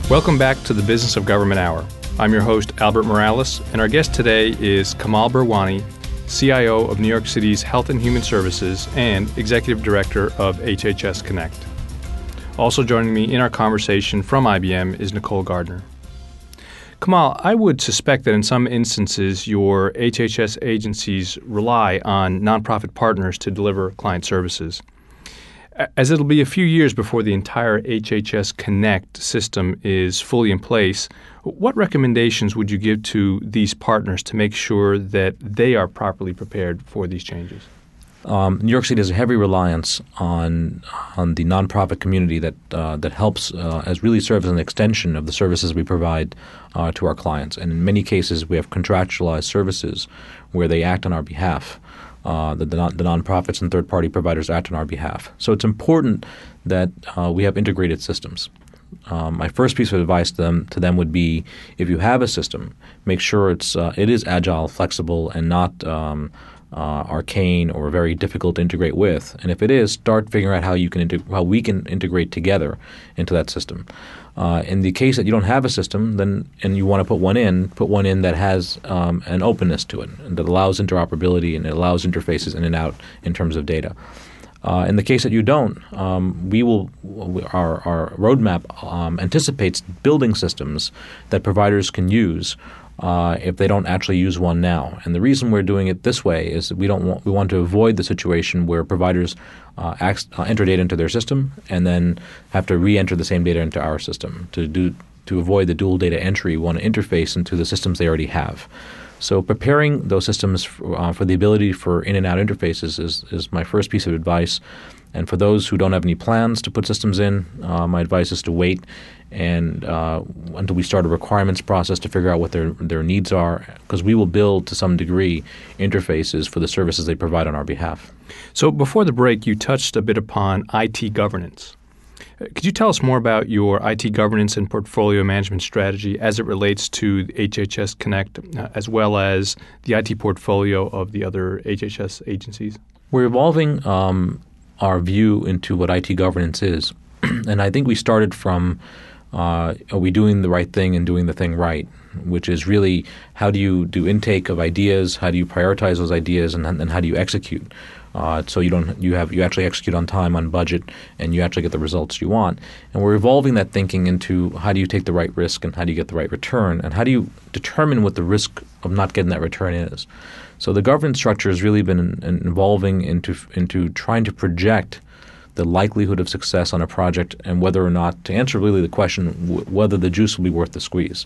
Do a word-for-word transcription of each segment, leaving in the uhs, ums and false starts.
Welcome back to the Business of Government Hour. I'm your host, Albert Morales, and our guest today is Kamal Birwani, C I O of New York City's Health and Human Services and Executive Director of H H S Connect. Also joining me in our conversation from I B M is Nicole Gardner. Kamal, I would suspect that in some instances your H H S agencies rely on nonprofit partners to deliver client services. As it'll be a few years before the entire H H S Connect system is fully in place, what recommendations would you give to these partners to make sure that they are properly prepared for these changes? Um, New York City has a heavy reliance on on the nonprofit community that uh, that helps uh, as really serves as an extension of the services we provide uh, to our clients. And in many cases, we have contractualized services where they act on our behalf. Uh, the, the, non, the nonprofits and third-party providers act on our behalf. So it's important that uh, we have integrated systems. Um, my first piece of advice to them to them would be, if you have a system, make sure it's uh, it is agile, flexible, and not um, uh, arcane or very difficult to integrate with. And if it is, start figuring out how you can integ- how we can integrate together into that system. Uh, in the case that you don't have a system, then and you want to put one in, put one in that has um, an openness to it and that allows interoperability and it allows interfaces in and out in terms of data. Uh, in the case that you don't, um, we will our our roadmap um, anticipates building systems that providers can use uh, if they don't actually use one now. And the reason we're doing it this way is that we don't want we want to avoid the situation where providers uh, act, uh, enter data into their system and then have to re-enter the same data into our system. To do to avoid the dual data entry, we want to interface into the systems they already have. So preparing those systems for, uh, for the ability for in and out interfaces is, is my first piece of advice. And for those who don't have any plans to put systems in, uh, my advice is to wait and uh, until we start a requirements process to figure out what their their needs are, because we will build to some degree interfaces for the services they provide on our behalf. So before the break, you touched a bit upon I T governance. Could you tell us more about your I T governance and portfolio management strategy as it relates to H H S Connect, uh, as well as the I T portfolio of the other H H S agencies? We're evolving um, our view into what I T governance is. And I think we started from uh, are we doing the right thing and doing the thing right, which is really how do you do intake of ideas, how do you prioritize those ideas, and, and how do you execute. Uh, so you don't you have you actually execute on time, on budget, and you actually get the results you want. And we're evolving that thinking into how do you take the right risk and how do you get the right return, and how do you determine what the risk of not getting that return is. So the governance structure has really been in, in evolving into into trying to project the likelihood of success on a project and whether or not, to answer really the question, w- whether the juice will be worth the squeeze.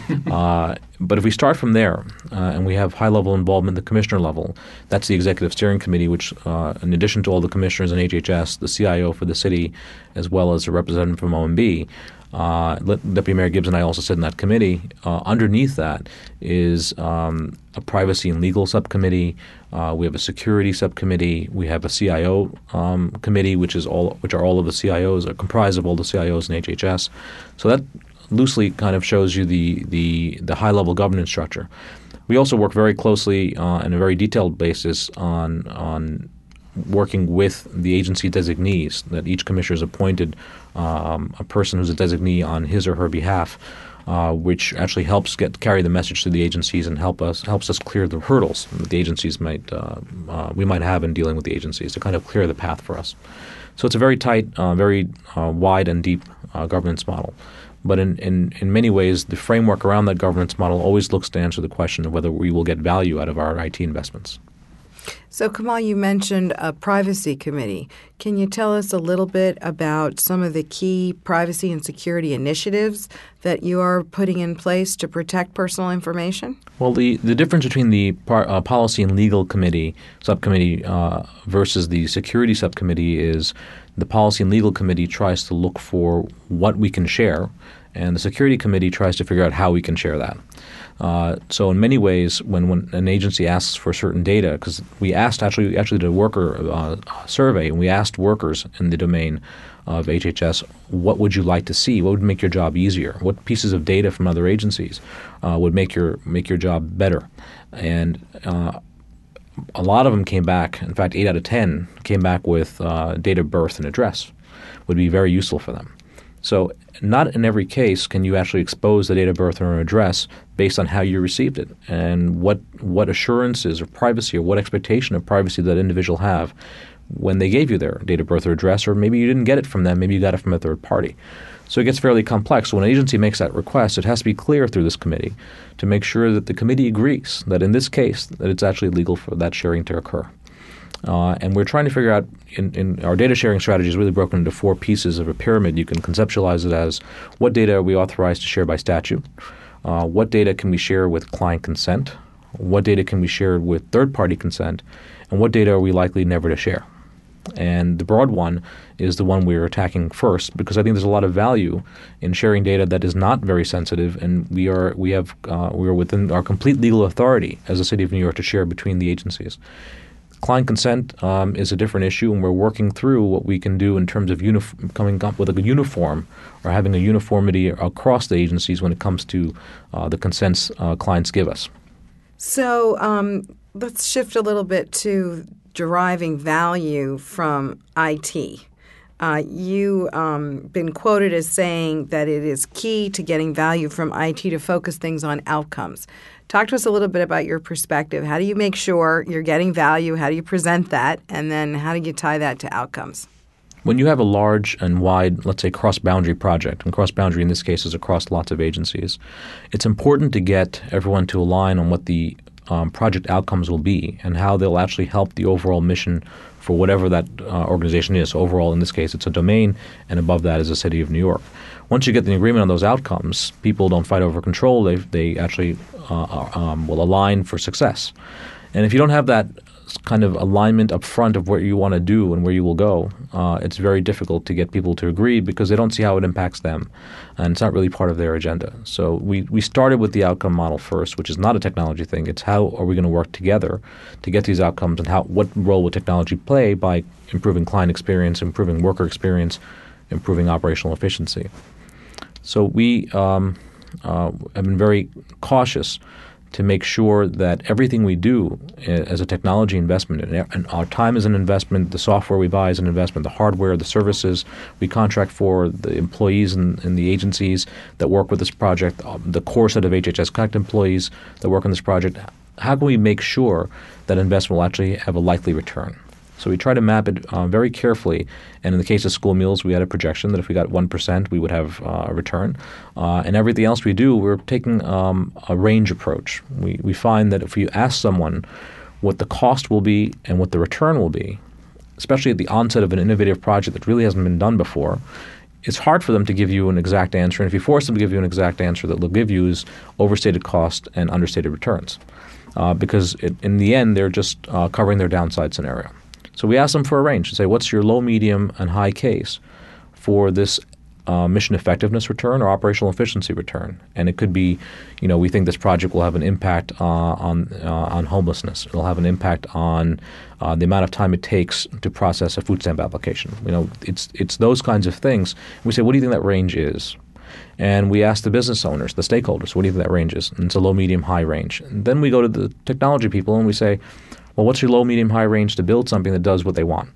uh, but if we start from there uh, and we have high-level involvement at the commissioner level, that's the executive steering committee, which uh, in addition to all the commissioners in H H S, the C I O for the city, as well as a representative from O M B, Uh, Deputy Mayor Gibbs and I also sit in that committee. Uh, underneath that is um, a privacy and legal subcommittee. Uh, we have a security subcommittee. We have a C I O um, committee, which is all which are all of the C I Os, are comprised of all the C I Os in H H S. So that loosely kind of shows you the the, the high level governance structure. We also work very closely uh, on a very detailed basis on on. working with the agency designees, that each commissioner has appointed um, a person who's a designee on his or her behalf, uh, which actually helps get carry the message to the agencies and help us helps us clear the hurdles that the agencies might uh, uh, we might have in dealing with the agencies to kind of clear the path for us. So it's a very tight, uh, very uh, wide and deep uh, governance model. But in, in, in many ways, the framework around that governance model always looks to answer the question of whether we will get value out of our I T investments. So, Kamal, you mentioned a privacy committee. Can you tell us a little bit about some of the key privacy and security initiatives that you are putting in place to protect personal information? Well, the, the difference between the par, uh, policy and legal committee subcommittee uh, versus the security subcommittee is the policy and legal committee tries to look for what we can share, and the security committee tries to figure out how we can share that. Uh, so in many ways, when, when an agency asks for certain data, because we asked actually we actually did a worker uh, survey, and we asked workers in the domain of H H S, what would you like to see? What would make your job easier? What pieces of data from other agencies uh, would make your make your job better? And uh, a lot of them came back. In fact, eight out of ten came back with uh, date of birth and address would be very useful for them. So not in every case can you actually expose the date of birth or address based on how you received it and what what assurances of privacy or what expectation of privacy that individual have when they gave you their date of birth or address, or maybe you didn't get it from them, maybe you got it from a third party. So it gets fairly complex. So when an agency makes that request, it has to be clear through this committee to make sure that the committee agrees that in this case that it's actually legal for that sharing to occur. Uh, and we're trying to figure out in, in our data sharing strategy is really broken into four pieces of a pyramid. You can conceptualize it as what data are we authorized to share by statute, uh, what data can we share with client consent, what data can we share with third-party consent, and what data are we likely never to share. And the broad one is the one we're attacking first because I think there's a lot of value in sharing data that is not very sensitive, and we are we have uh, we are within our complete legal authority as a City of New York to share between the agencies. Client consent um, is a different issue, and we're working through what we can do in terms of unif- coming up with a uniform or having a uniformity across the agencies when it comes to uh, the consents uh, clients give us. So um, let's shift a little bit to deriving value from I T. Uh, you um, been quoted as saying that it is key to getting value from I T to focus things on outcomes. Talk to us a little bit about your perspective. How do you make sure you're getting value? How do you present that? And then how do you tie that to outcomes? When you have a large and wide, let's say, cross-boundary project, and cross-boundary in this case is across lots of agencies, it's important to get everyone to align on what the um, project outcomes will be and how they'll actually help the overall mission for whatever that uh, organization is. So overall, in this case, it's a domain, and above that is the City of New York. Once you get the agreement on those outcomes, people don't fight over control. They they actually uh, um, will align for success. And if you don't have that kind of alignment up front of what you want to do and where you will go, uh, it's very difficult to get people to agree because they don't see how it impacts them, and it's not really part of their agenda. So we, we started with the outcome model first, which is not a technology thing. It's how are we going to work together to get these outcomes, and how what role will technology play by improving client experience, improving worker experience, improving operational efficiency. So we um, uh, have been very cautious to make sure that everything we do as a technology investment, and our time is an investment, the software we buy is an investment, the hardware, the services we contract for, the employees and, and the agencies that work with this project, the core set of H H S Connect employees that work on this project, how can we make sure that investment will actually have a likely return? So we try to map it uh, very carefully. And in the case of school meals, we had a projection that if we got one percent, we would have uh, a return. Uh, and everything else we do, we're taking um, a range approach. We, we find that if you ask someone what the cost will be and what the return will be, especially at the onset of an innovative project that really hasn't been done before, it's hard for them to give you an exact answer. And if you force them to give you an exact answer, that they'll give you is overstated cost and understated returns. Uh, because it, in the end, they're just uh, covering their downside scenario. So we ask them for a range and say, what's your low, medium, and high case for this uh, mission effectiveness return or operational efficiency return? And it could be, you know, we think this project will have an impact uh, on uh, on homelessness. It'll have an impact on uh, the amount of time it takes to process a food stamp application. You know, it's it's those kinds of things. We say, what do you think that range is? And we ask the business owners, the stakeholders, what do you think that range is? And it's a low, medium, high range. And then we go to the technology people and we say, well, what's your low, medium, high range to build something that does what they want?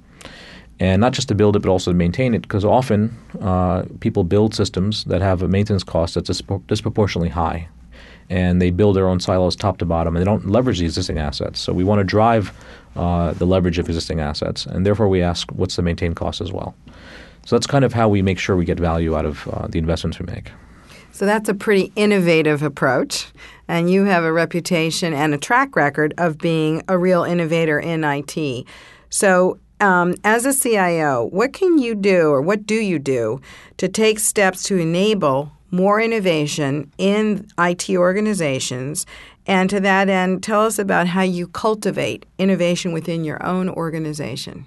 And not just to build it, but also to maintain it, because often uh, people build systems that have a maintenance cost that's dispro- disproportionately high. And they build their own silos top to bottom, and they don't leverage the existing assets. So we want to drive uh, the leverage of existing assets, and therefore we ask, what's the maintain cost as well? So that's kind of how we make sure we get value out of uh, the investments we make. So that's a pretty innovative approach, and you have a reputation and a track record of being a real innovator in I T. So um, as a C I O, what can you do or what do you do to take steps to enable more innovation in I T organizations? And to that end, tell us about how you cultivate innovation within your own organization.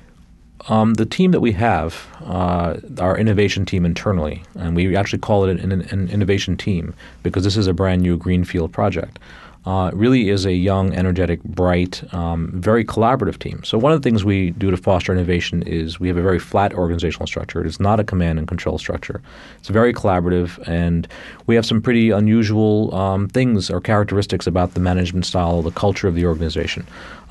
Um, the team that we have, uh, our innovation team internally, and we actually call it an, an innovation team because this is a brand new greenfield project, uh, really is a young, energetic, bright, um, very collaborative team. So one of the things we do to foster innovation is we have a very flat organizational structure. It is not a command and control structure. It's very collaborative, and we have some pretty unusual um, things or characteristics about the management style, the culture of the organization.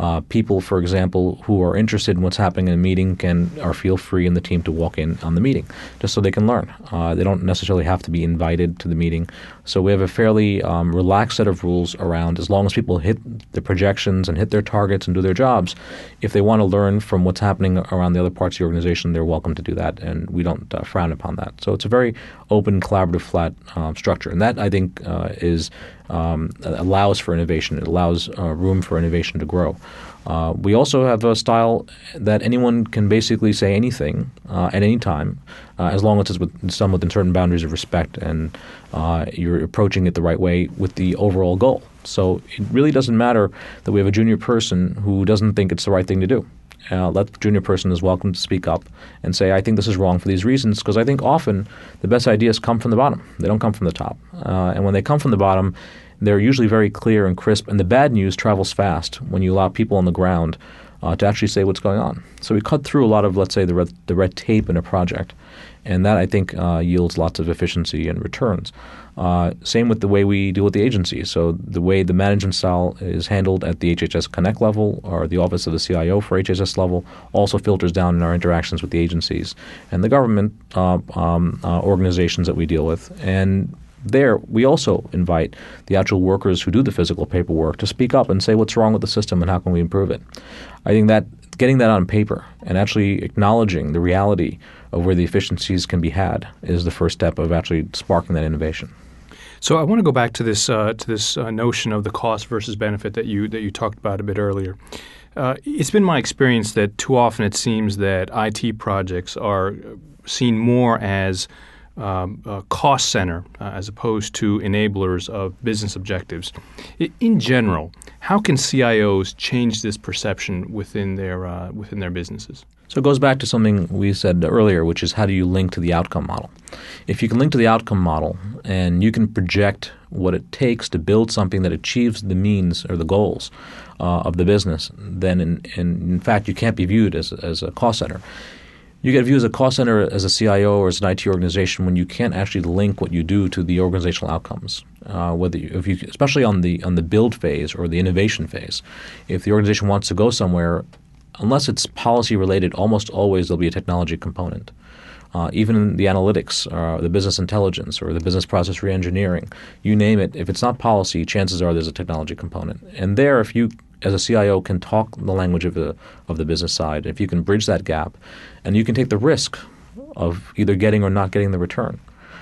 Uh, people, for example, who are interested in what's happening in a meeting can or feel free in the team to walk in on the meeting just so they can learn. Uh, they don't necessarily have to be invited to the meeting. So we have a fairly um, relaxed set of rules around as long as people hit the projections and hit their targets and do their jobs. If they want to learn from what's happening around the other parts of the organization, they're welcome to do that, and we don't uh, frown upon that. So it's a very open, collaborative, flat um, structure, and that I think uh, is um, allows for innovation. It allows uh, room for innovation to grow. Uh, we also have a style that anyone can basically say anything uh, at any time, uh, as long as it's with, done within certain boundaries of respect and uh, you're approaching it the right way with the overall goal. So it really doesn't matter that we have a junior person who doesn't think it's the right thing to do. Uh, that junior person is welcome to speak up and say, I think this is wrong for these reasons, because I think often the best ideas come from the bottom. They don't come from the top. Uh, and when they come from the bottom, they're usually very clear and crisp, and the bad news travels fast when you allow people on the ground uh, to actually say what's going on. So we cut through a lot of, let's say, the red, the red tape in a project, and that, I think, uh, yields lots of efficiency and returns. Uh, same with the way we deal with the agency. So the way the management style is handled at the H H S Connect level or the Office of the C I O for H H S level also filters down in our interactions with the agencies and the government uh, um, uh, organizations that we deal with. And there, we also invite the actual workers who do the physical paperwork to speak up and say what's wrong with the system and how can we improve it. I think that getting that on paper and actually acknowledging the reality of where the efficiencies can be had is the first step of actually sparking that innovation. So I want to go back to this uh, to this uh, notion of the cost versus benefit that you that you talked about a bit earlier. Uh, it's been my experience that too often it seems that I T projects are seen more as Um, a cost center uh, as opposed to enablers of business objectives. I, in general, how can C I Os change this perception within their uh, within their businesses? So it goes back to something we said earlier, which is how do you link to the outcome model? If you can link to the outcome model and you can project what it takes to build something that achieves the means or the goals uh, of the business, then in, in, in fact you can't be viewed as, as a cost center. You get viewed as a cost center as a C I O or as an I T organization when you can't actually link what you do to the organizational outcomes. Uh, whether you, if you, especially on the on the build phase or the innovation phase, if the organization wants to go somewhere, unless it's policy related, almost always there'll be a technology component. Uh, even in the analytics, uh, the business intelligence, or the business process reengineering, you name it. If it's not policy, chances are there's a technology component. And there, if you as a C I O can talk the language of the of the business side, if you can bridge that gap, and you can take the risk of either getting or not getting the return,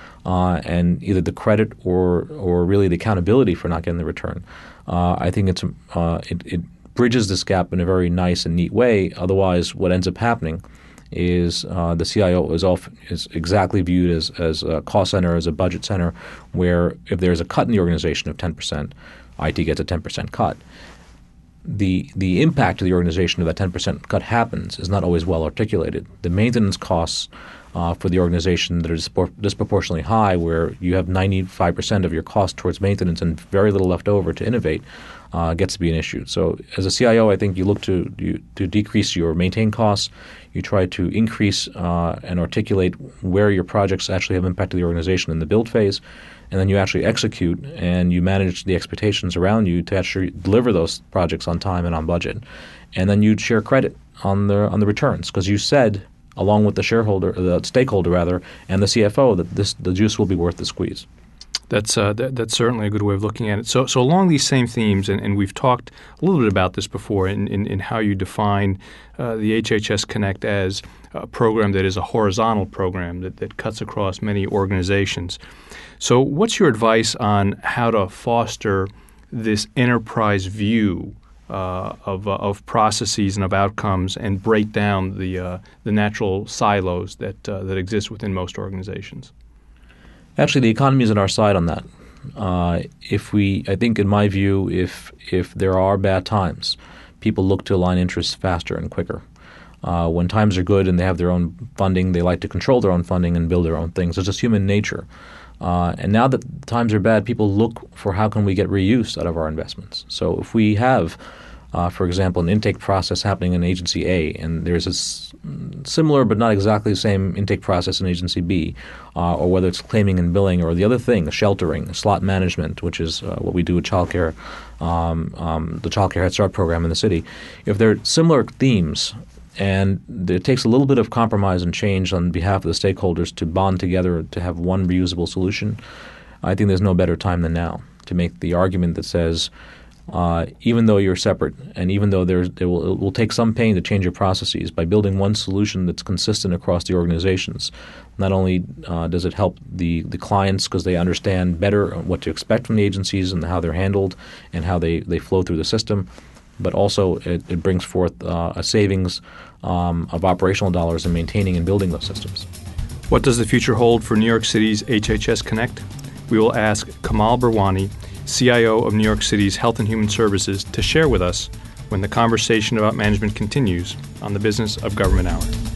uh, and either the credit or or really the accountability for not getting the return, uh, I think it's uh, it, it bridges this gap in a very nice and neat way. Otherwise, what ends up happening is uh, the C I O is off is exactly viewed as as a cost center, as a budget center, where if there's a cut in the organization of ten percent, I T gets a ten percent cut. The the impact to the organization of that ten percent cut happens is not always well articulated. The maintenance costs uh, for the organization that are dispor- disproportionately high, where you have ninety-five percent of your cost towards maintenance and very little left over to innovate, uh, gets to be an issue. So as a C I O, I think you look to you, to decrease your maintain costs. You try to increase uh, and articulate where your projects actually have impacted the organization in the build phase. And then you actually execute and you manage the expectations around you to actually deliver those projects on time and on budget. And then you share credit on the on the returns, because you said, along with the shareholder, the stakeholder rather, and the C F O, that this the juice will be worth the squeeze. That's uh, that, that's certainly a good way of looking at it. So, so along these same themes, and, and we've talked a little bit about this before in, in, in how you define uh, the H H S Connect as a program that is a horizontal program that, that cuts across many organizations. So what's your advice on how to foster this enterprise view uh, of, uh, of processes and of outcomes and break down the, uh, the natural silos that, uh, that exist within most organizations? Actually, the economy is on our side on that. Uh, if we, I think, in my view, if if there are bad times, people look to align interests faster and quicker. Uh, when times are good and they have their own funding, they like to control their own funding and build their own things. It's just human nature. Uh, and now that times are bad, people look for how can we get reuse out of our investments. So if we have uh, for example, an intake process happening in Agency A, and there's a s- similar but not exactly the same intake process in Agency B, uh, or whether it's claiming and billing, or the other thing, sheltering, slot management, which is uh, what we do with childcare, um, um, the Childcare Head Start program in the city. If there are similar themes, and it takes a little bit of compromise and change on behalf of the stakeholders to bond together to have one reusable solution, I think there's no better time than now to make the argument that says, uh, even though you're separate and even though there's, there will, it will take some pain to change your processes, by building one solution that's consistent across the organizations, not only uh, does it help the, the clients because they understand better what to expect from the agencies and how they're handled and how they, they flow through the system, but also it, it brings forth uh, a savings um, of operational dollars in maintaining and building those systems. What does the future hold for New York City's H H S Connect? We will ask Kamal Bharwani, C I O of New York City's Health and Human Services, to share with us when the conversation about management continues on the Business of Government Hour.